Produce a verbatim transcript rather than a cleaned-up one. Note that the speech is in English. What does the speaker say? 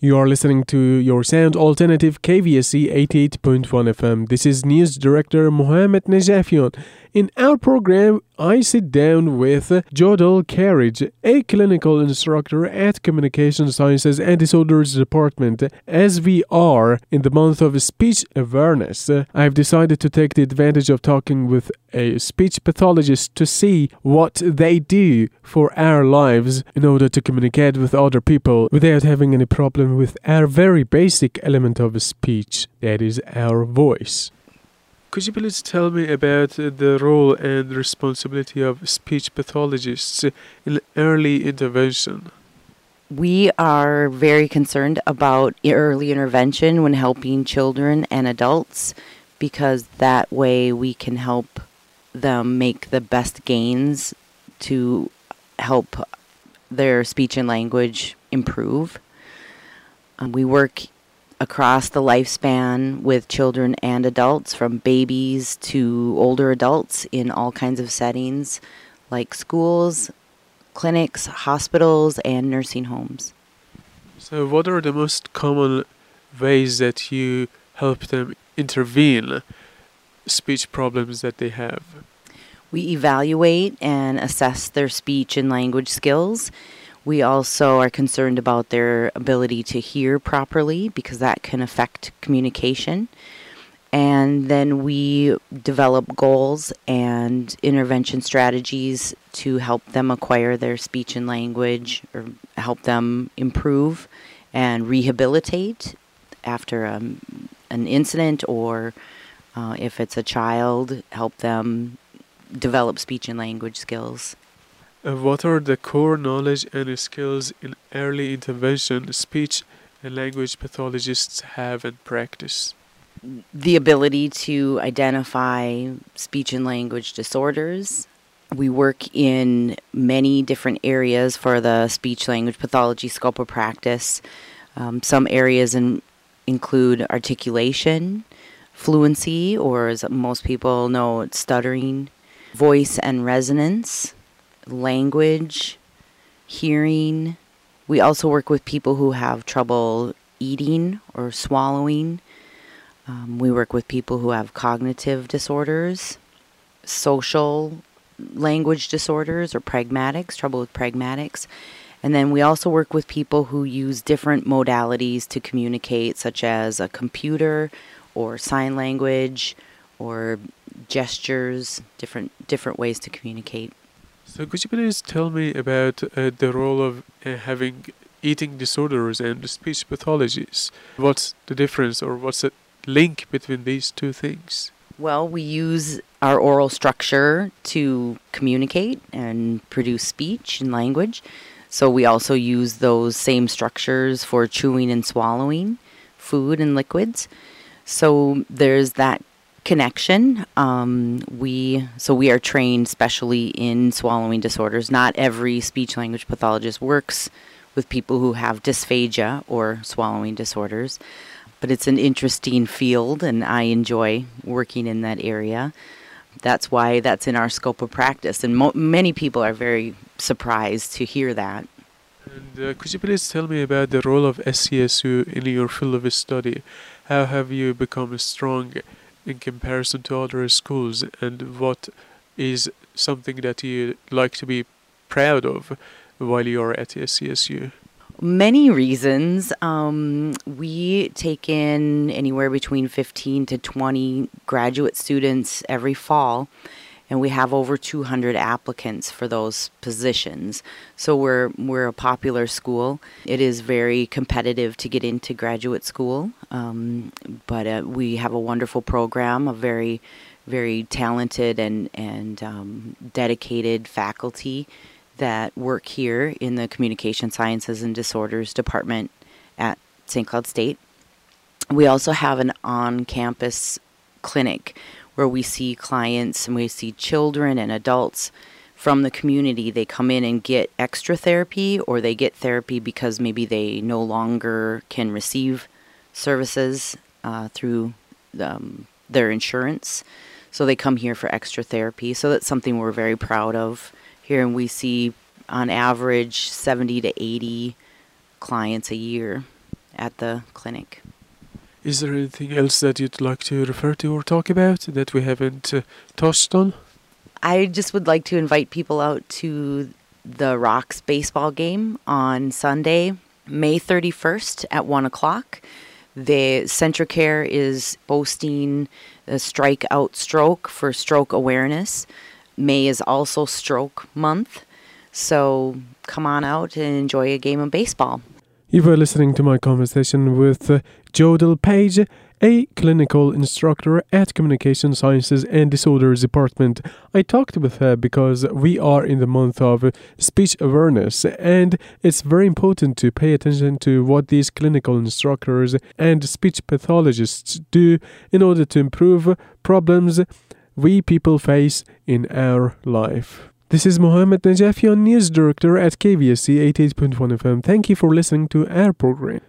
You are listening to your sound alternative K V S C eighty-eight point one F M. This is News Director Mohamed Najafian. In our program, I sit down with Jodel Carriage, a clinical instructor at Communication Sciences and Disorders Department. As we are in the month of speech awareness, I've decided to take the advantage of talking with a speech pathologist to see what they do for our lives in order to communicate with other people without having any problem with our very basic element of speech, that is our voice. Could you please tell me about the role and responsibility of speech pathologists in early intervention? We are very concerned about early intervention when helping children and adults, because that way we can help them make the best gains to help their speech and language improve. Um, we work across the lifespan with children and adults, from babies to older adults, in all kinds of settings like schools, clinics, hospitals, and nursing homes. So what are the most common ways that you help them intervene speech problems that they have? We evaluate and assess their speech and language skills. We also are concerned about their ability to hear properly, because that can affect communication. And then we develop goals and intervention strategies to help them acquire their speech and language, or help them improve and rehabilitate after um, an incident, or uh, if it's a child, help them develop speech and language skills. Uh, what are the core knowledge and skills in early intervention speech and language pathologists have and practice? The ability to identify speech and language disorders. We work in many different areas for the speech language pathology scope of practice. Um, some areas in, include articulation, fluency, or as most people know, it's stuttering, voice and resonance, language, hearing. We also work with people who have trouble eating or swallowing. Um, we work with people who have cognitive disorders, social language disorders or pragmatics, trouble with pragmatics. And then we also work with people who use different modalities to communicate, such as a computer or sign language or gestures, different different ways to communicate. So could you please tell me about uh, the role of uh, having eating disorders and speech pathologies? What's the difference, or what's the link between these two things? Well, we use our oral structure to communicate and produce speech and language. So we also use those same structures for chewing and swallowing food and liquids. So there's that connection. Um, we so we are trained specially in swallowing disorders. Not every speech language pathologist works with people who have dysphagia or swallowing disorders, but it's an interesting field, and I enjoy working in that area. That's why that's in our scope of practice, and mo- many people are very surprised to hear that. And uh, could you please tell me about the role of S C S U in your field of study? How have you become strong in comparison to other schools, and what is something that you like to be proud of while you're at S C S U? Many reasons. Um, we take in anywhere between fifteen to twenty graduate students every fall, and we have over two hundred applicants for those positions. So we're we're a popular school. It is very competitive to get into graduate school, um, but uh, we have a wonderful program, a very, very talented and, and um, dedicated faculty that work here in the Communication Sciences and Disorders Department at Saint Cloud State. We also have an on-campus clinic where we see clients and we see children and adults from the community. They come in and get extra therapy, or they get therapy because maybe they no longer can receive services uh, through um, their insurance. So they come here for extra therapy. So that's something we're very proud of here, and we see on average seventy to eighty clients a year at the clinic. Is there anything else that you'd like to refer to or talk about that we haven't uh, touched on? I just would like to invite people out to the Rocks baseball game on Sunday, May thirty-first at one o'clock. The Centricare is boasting a strike out stroke for stroke awareness. May is also stroke month. So come on out and enjoy a game of baseball. You were listening to my conversation with uh, Jodel Page, a clinical instructor at Communication Sciences and Disorders Department. I talked with her because we are in the month of uh, speech awareness, and it's very important to pay attention to what these clinical instructors and speech pathologists do in order to improve problems we people face in our life. This is Mohammed Najafian, News Director at K V S C eighty-eight point one F M. Thank you for listening to our program.